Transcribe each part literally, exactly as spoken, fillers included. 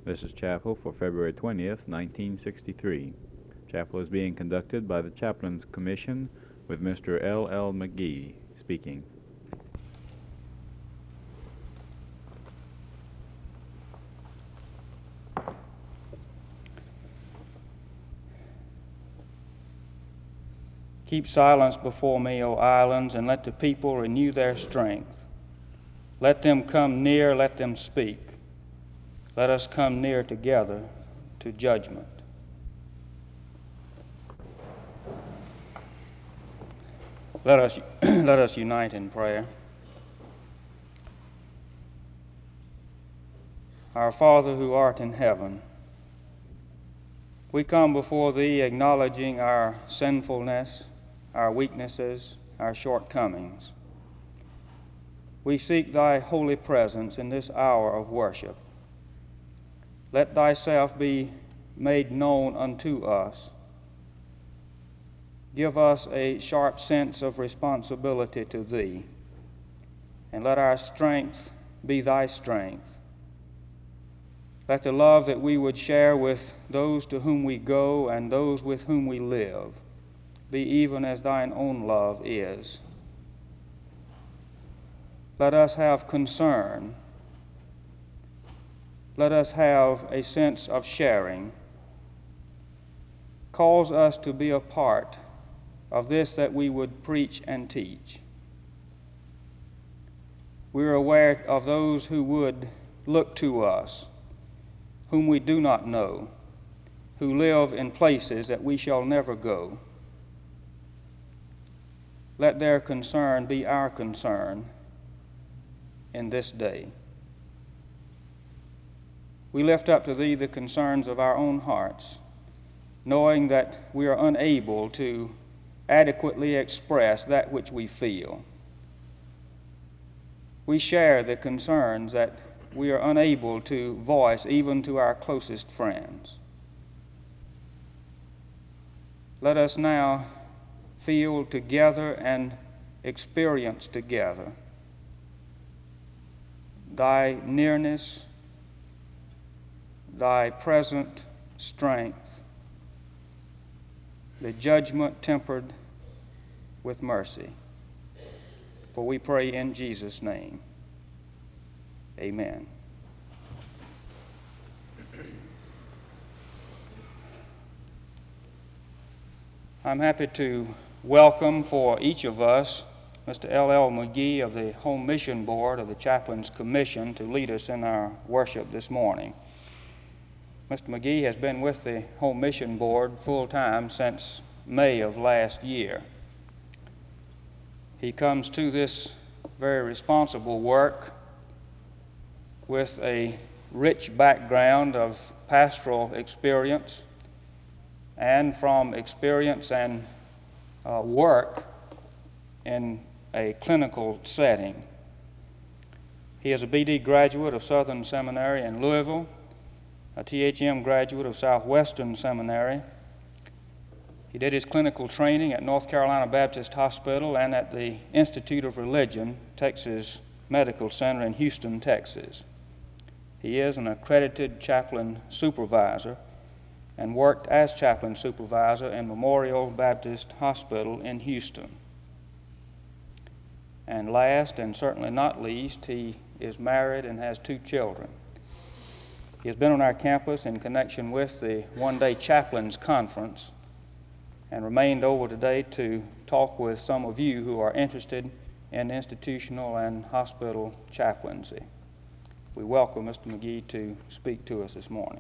This is chapel for February twentieth, nineteen sixty-three. Chapel is being conducted by the Chaplains Commission with Mister L L McGee speaking. Keep silence before me, O islands, and let the people renew their strength. Let them come near, let them speak. Let us come near together to judgment. Let us, let us unite in prayer. Our Father who art in heaven, we come before Thee acknowledging our sinfulness, our weaknesses, our shortcomings. We seek Thy holy presence in this hour of worship. Let Thyself be made known unto us. Give us a sharp sense of responsibility to Thee, and let our strength be Thy strength. Let the love that we would share with those to whom we go and those with whom we live be even as Thine own love is. Let us have concern. Let us have a sense of sharing. Cause us to be a part of this that we would preach and teach. We are aware of those who would look to us, whom we do not know, who live in places that we shall never go. Let their concern be our concern in this day. We lift up to Thee the concerns of our own hearts, knowing that we are unable to adequately express that which we feel. We share the concerns that we are unable to voice even to our closest friends. Let us now feel together and experience together Thy nearness, Thy present strength, the judgment tempered with mercy. For we pray in Jesus' name. Amen. I'm happy to welcome for each of us Mister L L McGee of the Home Mission Board of the Chaplains Commission to lead us in our worship this morning. Mister McGee has been with the Home Mission Board full-time since May of last year. He comes to this very responsible work with a rich background of pastoral experience and from experience and uh, work in a clinical setting. He is a B D graduate of Southern Seminary in Louisville, a T H M graduate of Southwestern Seminary. He did his clinical training at North Carolina Baptist Hospital and at the Institute of Religion, Texas Medical Center in Houston, Texas. He is an accredited chaplain supervisor and worked as chaplain supervisor in Memorial Baptist Hospital in Houston. And last, and certainly not least, he is married and has two children. He has been on our campus in connection with the one-day chaplains conference and remained over today to talk with some of you who are interested in institutional and hospital chaplaincy. We welcome Mister McGee to speak to us this morning.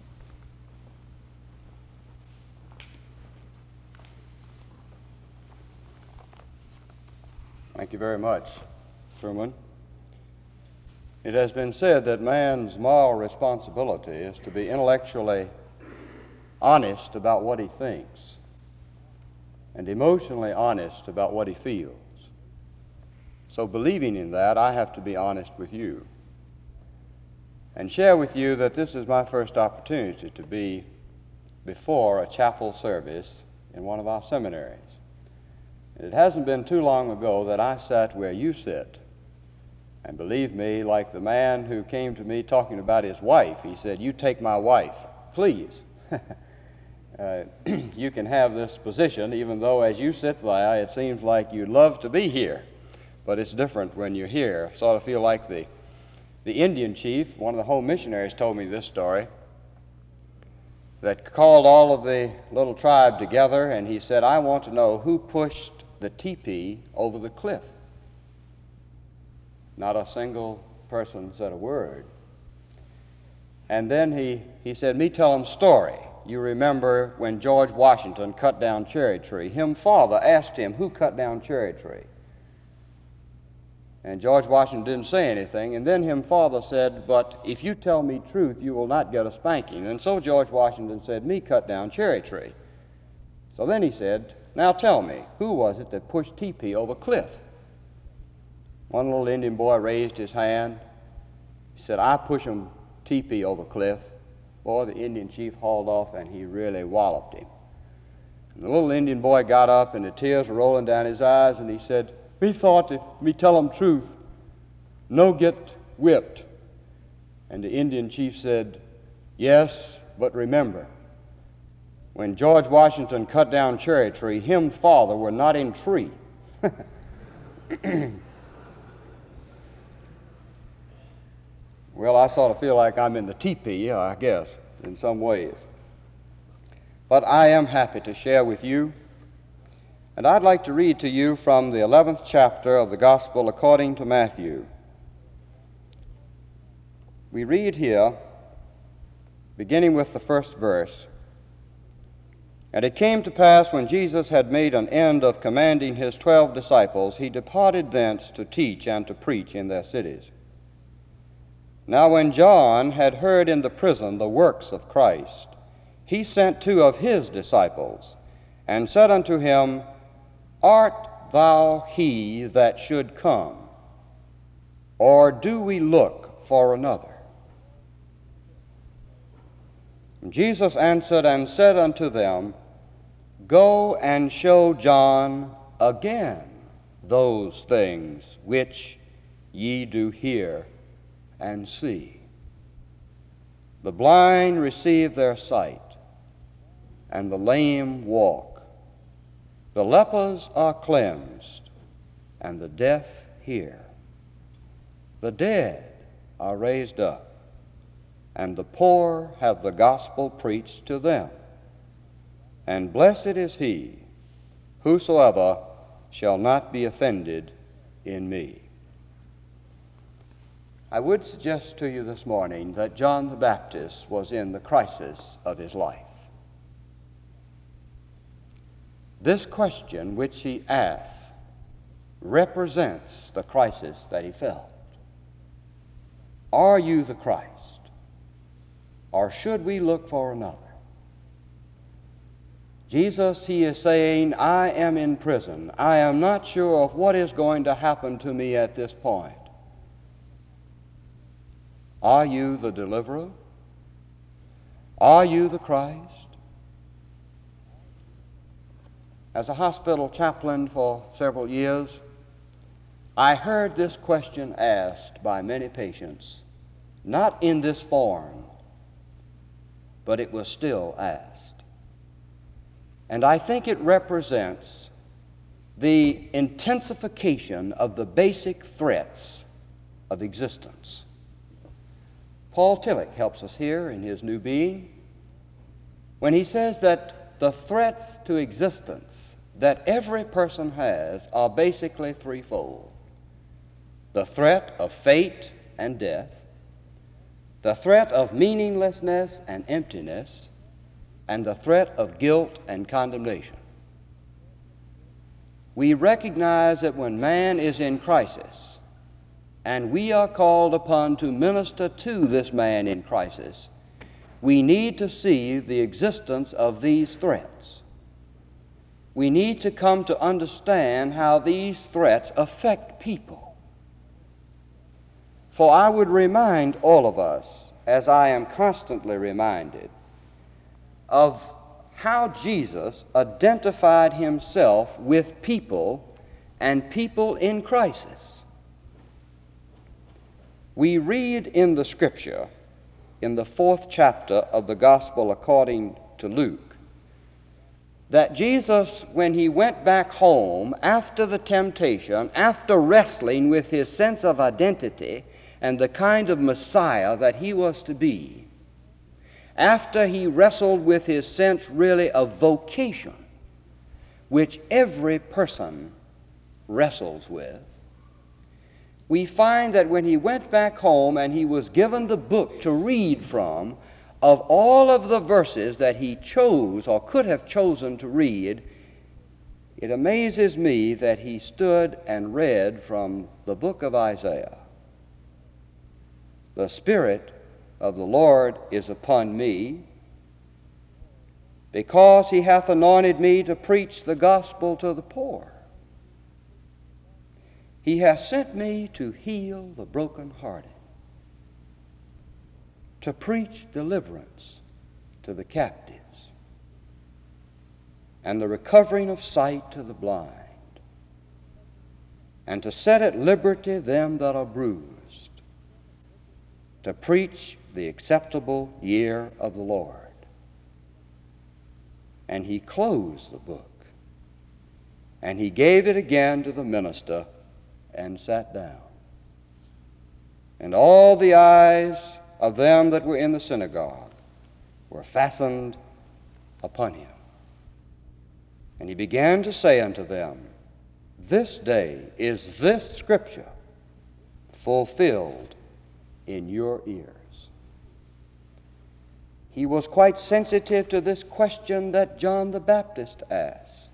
Thank you very much, Truman. It has been said that man's moral responsibility is to be intellectually honest about what he thinks and emotionally honest about what he feels. So believing in that, I have to be honest with you and share with you that this is my first opportunity to be before a chapel service in one of our seminaries. It hasn't been too long ago that I sat where you sit And believe me, like the man who came to me talking about his wife, he said, "You take my wife, please." uh, you can have this position, even though as you sit there, it seems like you'd love to be here. But it's different when you're here. I sort of feel like the, the Indian chief, one of the home missionaries told me this story, that called all of the little tribe together, and he said, "I want to know who pushed the teepee over the cliff." Not a single person said a word. And then he, he said, "Me tell him story. You remember when George Washington cut down Cherry Tree? Him father asked him, who cut down Cherry Tree? And George Washington didn't say anything. And then him father said, "But if you tell me truth, you will not get a spanking." And so George Washington said, "Me cut down Cherry Tree." So then he said, "Now tell me, who was it that pushed teepee over cliff?" One little Indian boy raised his hand. He said, "I push him teepee over cliff." Boy, the Indian chief hauled off, and he really walloped him. And the little Indian boy got up, and the tears were rolling down his eyes, and he said, "Me thought if me tell him truth, no get whipped." And the Indian chief said, "Yes, but remember, when George Washington cut down Cherry Tree, him father were not in tree." Well, I sort of feel like I'm in the teepee, I guess, in some ways. But I am happy to share with you, and I'd like to read to you from the eleventh chapter of the Gospel according to Matthew. We read here, beginning with the first verse, "And it came to pass, when Jesus had made an end of commanding his twelve disciples, he departed thence to teach and to preach in their cities. Now when John had heard in the prison the works of Christ, he sent two of his disciples, and said unto him, Art thou he that should come, or do we look for another? And Jesus answered and said unto them, Go and show John again those things which ye do hear and see. The blind receive their sight, and the lame walk. The lepers are cleansed, and the deaf hear. The dead are raised up, and the poor have the gospel preached to them. And blessed is he whosoever shall not be offended in me." I would suggest to you this morning that John the Baptist was in the crisis of his life. This question which he asked represents the crisis that he felt. Are you the Christ? Or should we look for another? Jesus, he is saying, I am in prison. I am not sure of what is going to happen to me at this point. Are you the deliverer? Are you the Christ? As a hospital chaplain for several years, I heard this question asked by many patients, not in this form, but it was still asked. And I think it represents the intensification of the basic threats of existence. Paul Tillich helps us here in his New Being when he says that the threats to existence that every person has are basically threefold. The threat of fate and death, the threat of meaninglessness and emptiness, and the threat of guilt and condemnation. We recognize that when man is in crisis, and we are called upon to minister to this man in crisis, we need to see the existence of these threats. We need to come to understand how these threats affect people. For I would remind all of us, as I am constantly reminded, of how Jesus identified himself with people and people in crisis. We read in the Scripture, in the fourth chapter of the Gospel according to Luke, that Jesus, when he went back home after the temptation, after wrestling with his sense of identity and the kind of Messiah that he was to be, after he wrestled with his sense really of vocation, which every person wrestles with, we find that when he went back home and he was given the book to read from, of all of the verses that he chose or could have chosen to read, it amazes me that he stood and read from the book of Isaiah. The Spirit of the Lord is upon me, because he hath anointed me to preach the gospel to the poor. He hath sent me to heal the brokenhearted, to preach deliverance to the captives, and the recovering of sight to the blind, and to set at liberty them that are bruised, to preach the acceptable year of the Lord. And he closed the book, and he gave it again to the minister, and sat down. And all the eyes of them that were in the synagogue were fastened upon him. And he began to say unto them, This day is this scripture fulfilled in your ears. He was quite sensitive to this question that John the Baptist asked.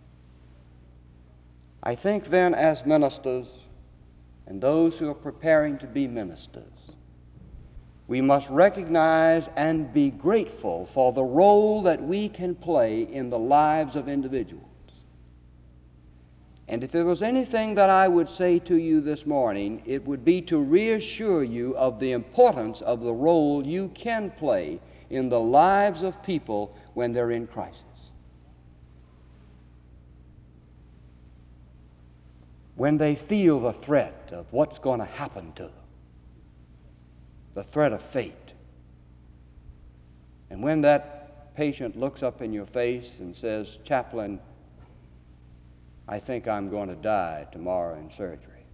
I think then, as ministers and those who are preparing to be ministers, we must recognize and be grateful for the role that we can play in the lives of individuals. And if there was anything that I would say to you this morning, it would be to reassure you of the importance of the role you can play in the lives of people when they're in crisis. When they feel the threat of what's going to happen to them, the threat of fate. And when that patient looks up in your face and says, Chaplain, I think I'm going to die tomorrow in surgery.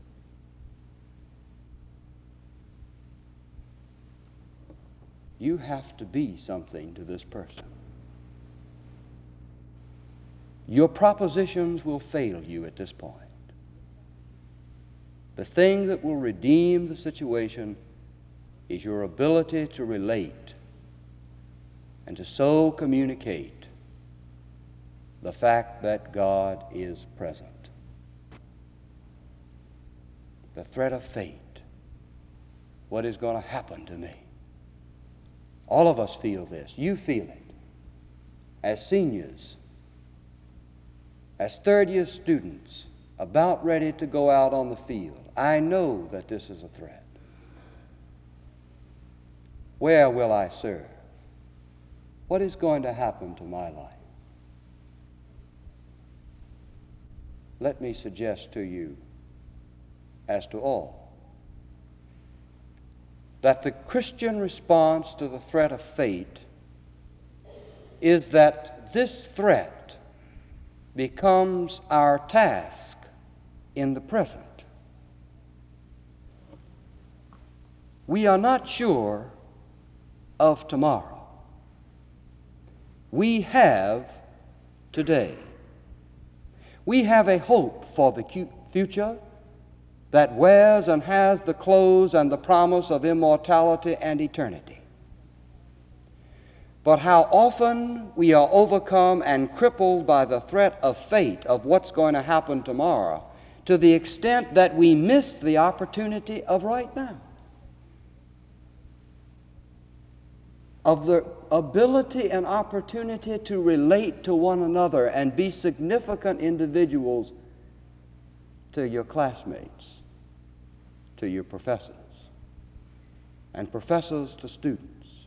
You have to be something to this person. Your propositions will fail you at this point. The thing that will redeem the situation is your ability to relate and to so communicate the fact that God is present. The threat of fate. What is going to happen to me? All of us feel this. You feel it. As seniors, as third-year students, about ready to go out on the field, I know that this is a threat. Where will I serve? What is going to happen to my life? Let me suggest to you, as to all, that the Christian response to the threat of fate is that this threat becomes our task in the present. We are not sure of tomorrow. We have today. We have a hope for the future that wears and has the clothes and the promise of immortality and eternity. But how often we are overcome and crippled by the threat of fate, of what's going to happen tomorrow, to the extent that we miss the opportunity of right now, of the ability and opportunity to relate to one another and be significant individuals to your classmates, to your professors, and professors to students.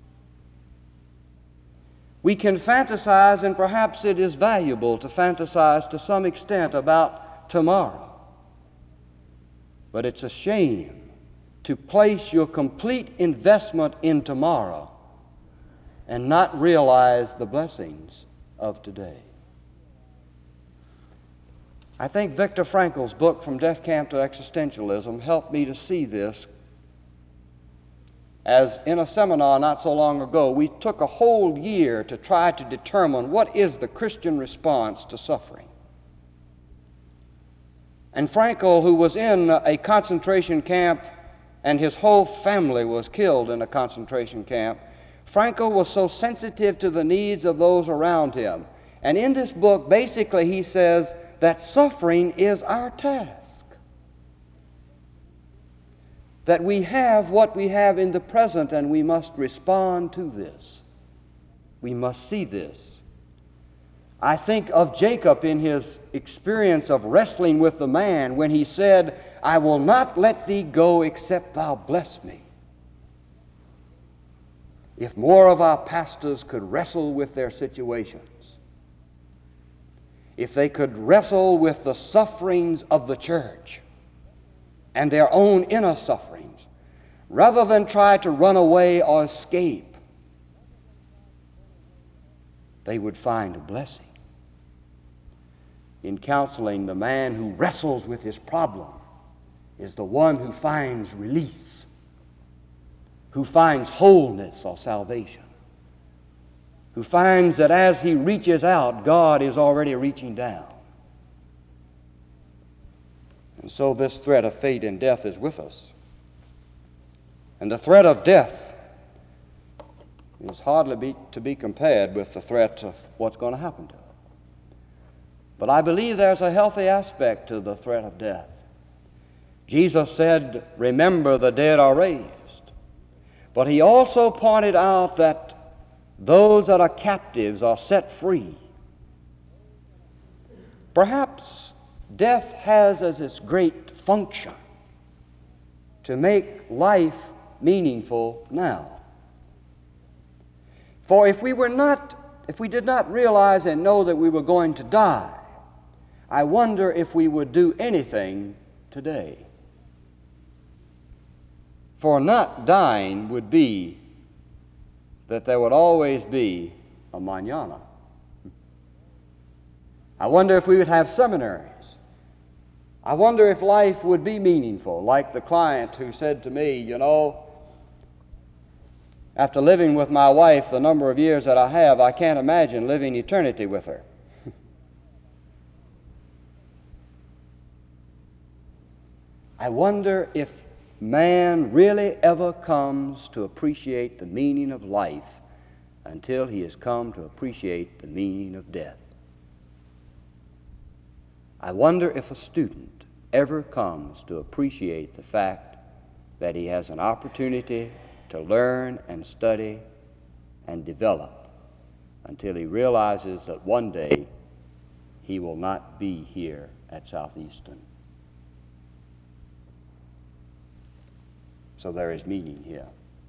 We can fantasize, and perhaps it is valuable to fantasize to some extent about tomorrow. But it's a shame to place your complete investment in tomorrow and not realize the blessings of today. I think Viktor Frankl's book, From Death Camp to Existentialism, helped me to see this. As in a seminar not so long ago, we took a whole year to try to determine what is the Christian response to suffering. And Frankl, who was in a concentration camp and his whole family was killed in a concentration camp, Frankl was so sensitive to the needs of those around him. And in this book, basically, he says that suffering is our task. That we have what we have in the present and we must respond to this. We must see this. I think of Jacob in his experience of wrestling with the man when he said, I will not let thee go except thou bless me. If more of our pastors could wrestle with their situations, if they could wrestle with the sufferings of the church and their own inner sufferings, rather than try to run away or escape, they would find a blessing. In counseling, the man who wrestles with his problem is the one who finds release, who finds wholeness or salvation, who finds that as he reaches out, God is already reaching down. And so this threat of fate and death is with us. And the threat of death is hardly be, to be compared with the threat of what's going to happen to us. But I believe there's a healthy aspect to the threat of death. Jesus said, remember the dead are raised. But he also pointed out that those that are captives are set free. Perhaps death has as its great function to make life meaningful now. For if we were not, if we did not realize and know that we were going to die, I wonder if we would do anything today. For not dying would be that there would always be a mañana. I wonder if we would have seminaries. I wonder if life would be meaningful, like the client who said to me, you know, after living with my wife the number of years that I have, I can't imagine living eternity with her. I wonder if man really ever comes to appreciate the meaning of life until he has come to appreciate the meaning of death. I wonder if a student ever comes to appreciate the fact that he has an opportunity to learn and study and develop until he realizes that one day he will not be here at Southeastern. So there is meaning here.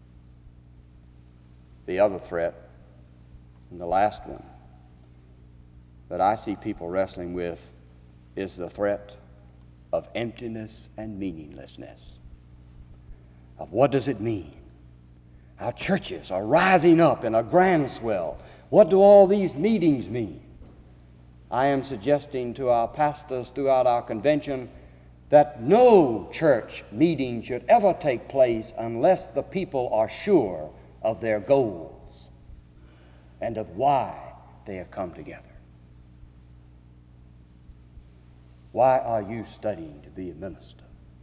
The other threat, and the last one, that I see people wrestling with is the threat of emptiness and meaninglessness. Of what does it mean? Our churches are rising up in a groundswell. What do all these meetings mean? I am suggesting to our pastors throughout our convention that no church meeting should ever take place unless the people are sure of their goals and of why they have come together. Why are you studying to be a minister?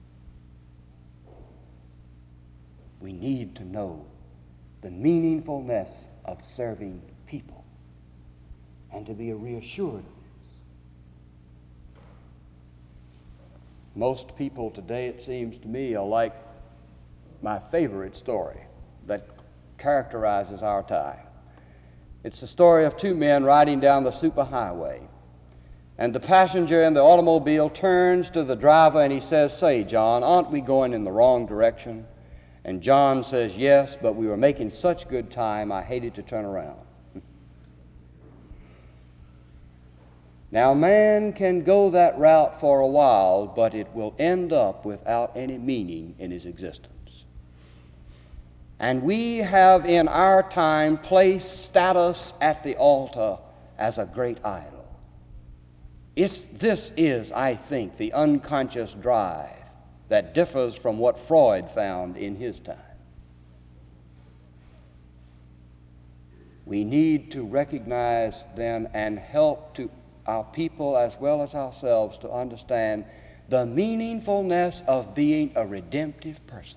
We need to know the meaningfulness of serving people and to be reassured of this. Most people today, it seems to me, are like my favorite story that characterizes our time. It's the story of two men riding down the superhighway. And the passenger in the automobile turns to the driver and he says, "Say, John, aren't we going in the wrong direction?" And John says, "Yes, but we were making such good time, I hated to turn around." Now, man can go that route for a while, but it will end up without any meaning in his existence. And we have in our time placed status at the altar as a great idol. It's, this is, I think, the unconscious drive that differs from what Freud found in his time. We need to recognize then and help to our people as well as ourselves to understand the meaningfulness of being a redemptive person,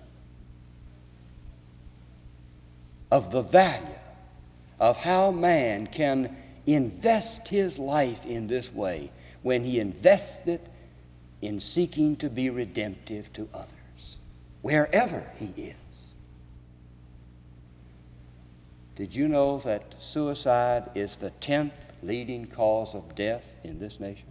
of the value of how man can invest his life in this way when he invests it in seeking to be redemptive to others, wherever he is. Did you know that suicide is the tenth leading cause of death in this nation?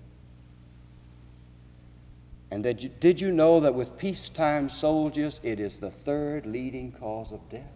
And that you, did you know that with peacetime soldiers, it is the third leading cause of death?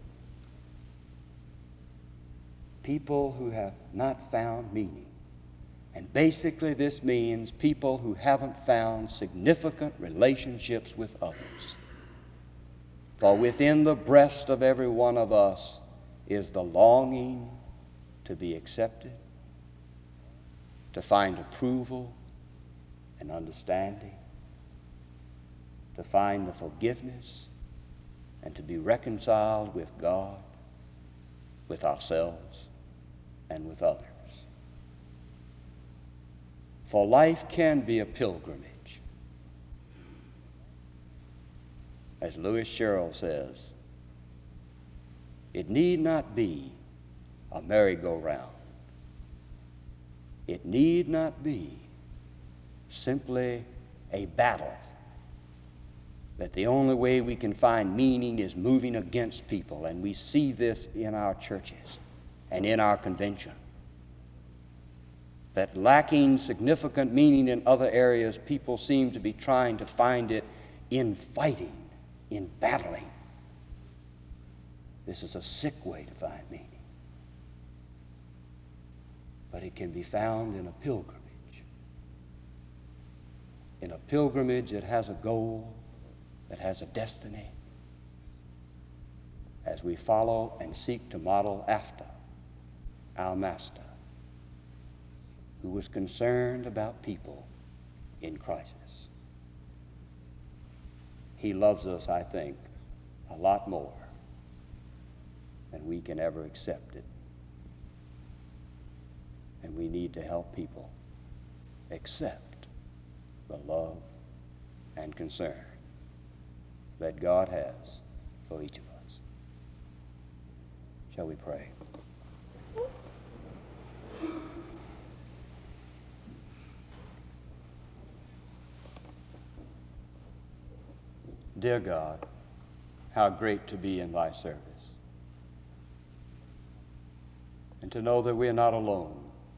People who have not found meaning. And basically this means people who haven't found significant relationships with others. For within the breast of every one of us is the longing to be accepted, to find approval and understanding, to find the forgiveness and to be reconciled with God, with ourselves, and with others. For life can be a pilgrimage. As Lewis Sherrill says, it need not be a merry-go-round. It need not be simply a battle, that the only way we can find meaning is moving against people, and we see this in our churches and in our convention. That lacking significant meaning in other areas, people seem to be trying to find it in fighting, in battling. This is a sick way to find meaning. But it can be found in a pilgrimage. In a pilgrimage that has a goal, that has a destiny, as we follow and seek to model after our Master, who was concerned about people in crisis. He loves us, I think, a lot more than we can ever accept it. And we need to help people accept the love and concern that God has for each of us. Shall we pray? Dear God, how great to be in thy service, and to know that we are not alone,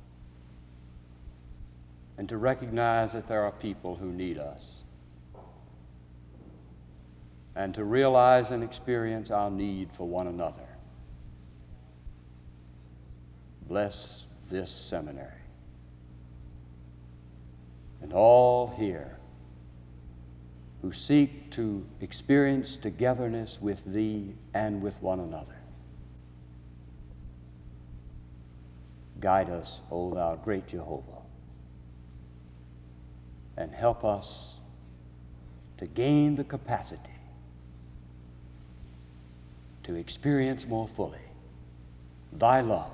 and to recognize that there are people who need us, and to realize and experience our need for one another. Bless this seminary and all here who seek to experience togetherness with thee and with one another. Guide us, O thou great Jehovah, and help us to gain the capacity to experience more fully thy love,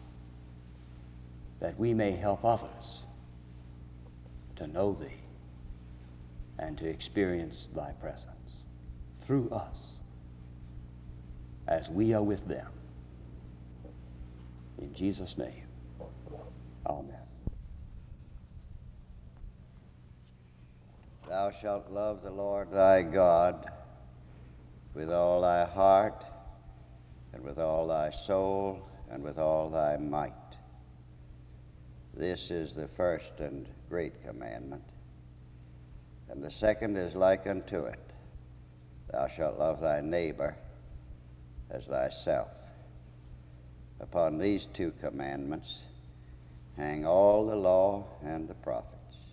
that we may help others to know thee and to experience thy presence through us as we are with them. In Jesus' name, amen. Thou shalt love the Lord thy God with all thy heart, and with all thy soul, and with all thy might. This is the first and great commandment. And the second is like unto it. Thou shalt love thy neighbor as thyself. Upon these two commandments hang all the law and the prophets.